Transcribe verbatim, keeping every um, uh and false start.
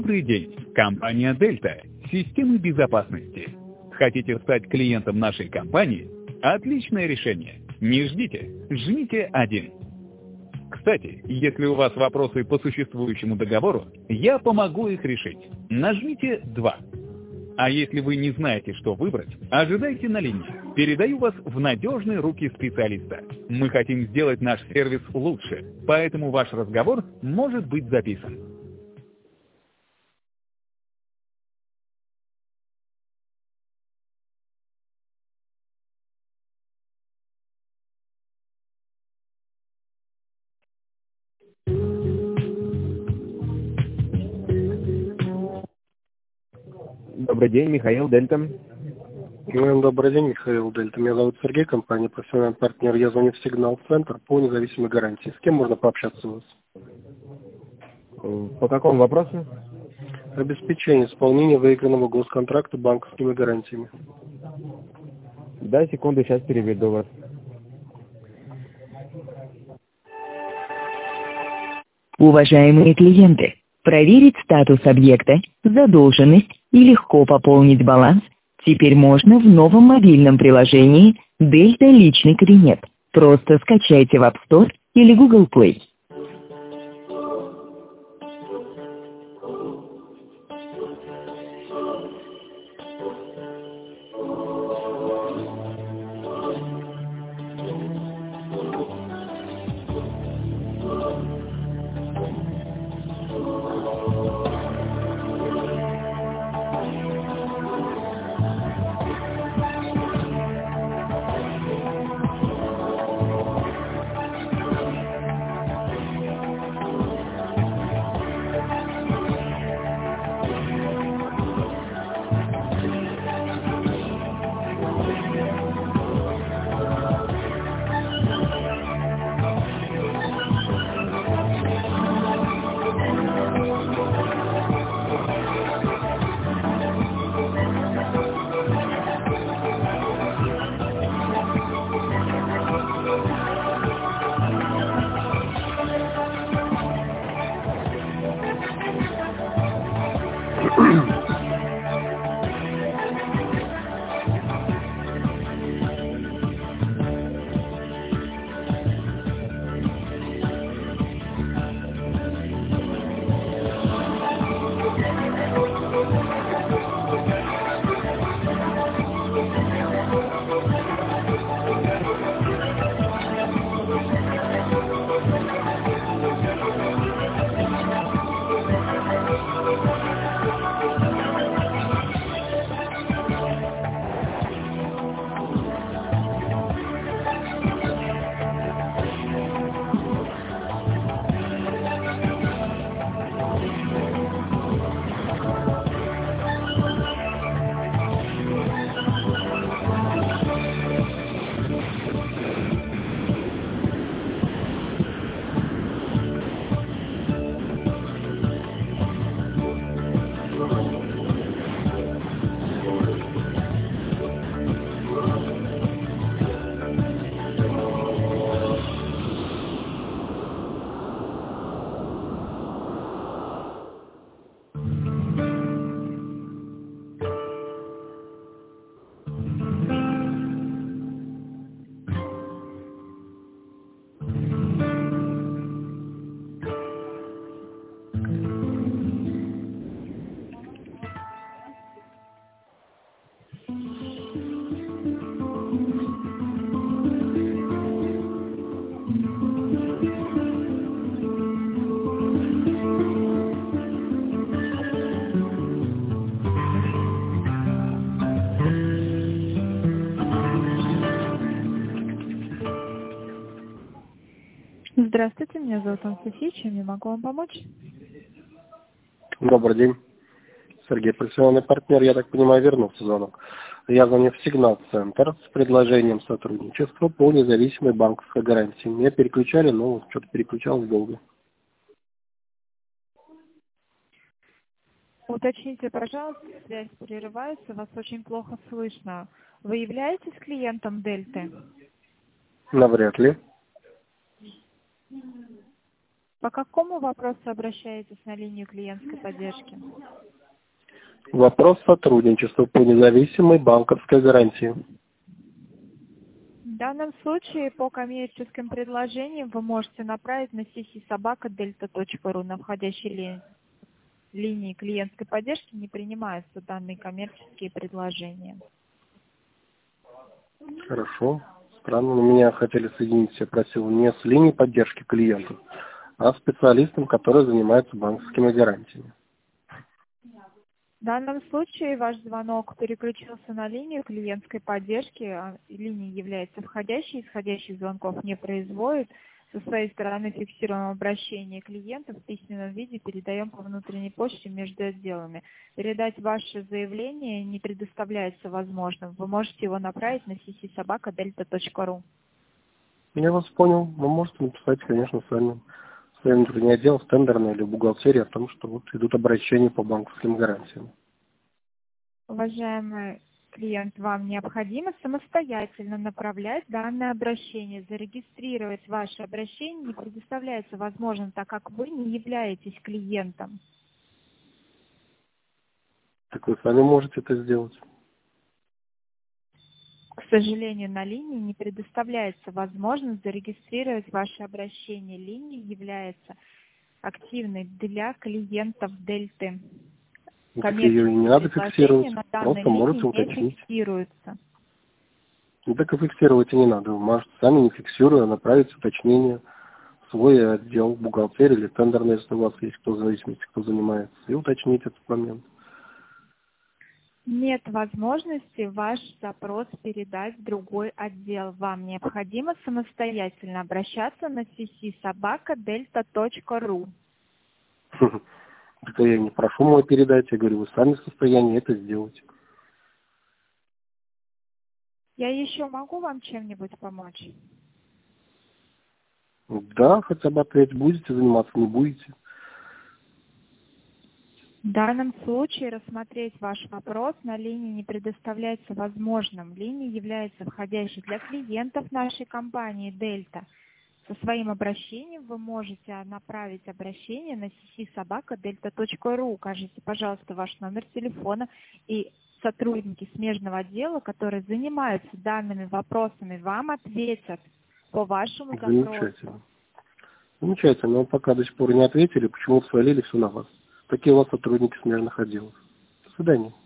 Добрый день, компания Дельта, системы безопасности. Хотите стать клиентом нашей компании? Отличное решение. Не ждите, жмите один. Кстати, если у вас вопросы по существующему договору, я помогу их решить. Нажмите два. А если вы не знаете, что выбрать, ожидайте на линии. Передаю вас в надежные руки специалиста. Мы хотим сделать наш сервис лучше, поэтому ваш разговор может быть записан. Добрый день, Михаил, Дельта. Ну, Добрый день, Михаил Дельта. Меня зовут Сергей, компания «Профессиональный партнер». Я звоню в Сигнал-центр по независимой гарантии. С кем можно пообщаться у вас? По какому вопросу? Обеспечение исполнения выигранного госконтракта банковскими гарантиями. Да, секунду, сейчас переведу вас. Уважаемые клиенты, проверить статус объекта, задолженность и легко пополнить баланс теперь можно в новом мобильном приложении Дельта Личный кабинет. Просто скачайте в App Store или Google Play. Здравствуйте, меня зовут Анастасия, чем я могу вам помочь? Добрый день. Сергей, профессиональный партнер, я так понимаю, вернулся звонок. Я звоню в Сигнал-центр с предложением сотрудничества по независимой банковской гарантии. Меня переключали, но что-то переключалось долго. Уточните, пожалуйста, связь прерывается, вас очень плохо слышно. Вы являетесь клиентом Дельты? Навряд ли. По какому вопросу обращаетесь на линию клиентской поддержки? Вопрос сотрудничества по независимой банковской гарантии. В данном случае по коммерческим предложениям вы можете направить на си си собака дельта точка ру. На входящей ли... линии клиентской поддержки не принимаются данные коммерческие предложения. Хорошо. Странно, но меня хотели соединить, я просил, не с линии поддержки клиентов, а с специалистом, который занимается банковскими гарантиями. В данном случае ваш звонок переключился на линию клиентской поддержки. а Линия является входящей, исходящих звонков не производит. Со своей стороны фиксируем обращение клиентов в письменном виде, передаем по внутренней почте между отделами. Передать ваше заявление не предоставляется возможным. Вы можете его направить на си си собака дельта точка ру. Я вас понял. Вы можете написать, конечно, сами. В свой внутренний отдел, в тендерной или бухгалтерии о том, что вот идут обращения по банковским гарантиям. Уважаемый клиент, вам необходимо самостоятельно направлять данное обращение. Зарегистрировать ваше обращение не предоставляется возможным, так как вы не являетесь клиентом. Так вы сами можете это сделать. К сожалению, на линии не предоставляется возможность зарегистрировать ваше обращение. Линия является активной для клиентов Дельты. Так ее и не надо фиксировать, на просто можете не уточнить. Фиксируются. Ну так и фиксировать и не надо. Вы можете сами, не фиксируя, направить уточнение в свой отдел бухгалтерии или тендерный, если у вас есть кто в зависимости, кто занимается, и уточнить этот момент. Нет возможности ваш запрос передать в другой отдел. Вам необходимо самостоятельно обращаться на си си собака дельта точка ру. Так я не прошу мой передать, я говорю, вы сами в состоянии это сделать. Я еще могу вам чем-нибудь помочь? Да, хотя бы ответить, будете заниматься, не будете. В данном случае рассмотреть ваш вопрос на линии не предоставляется возможным. Линия является входящей для клиентов нашей компании «Дельта». Со своим обращением вы можете направить обращение на си си собака дельта точка ру. Укажите, пожалуйста, ваш номер телефона, и сотрудники смежного отдела, которые занимаются данными вопросами, вам ответят по вашему запросу. Замечательно. Замечательно, но пока до сих пор не ответили, почему свалили все на вас. Такие у вас сотрудники смежных отделов. До свидания.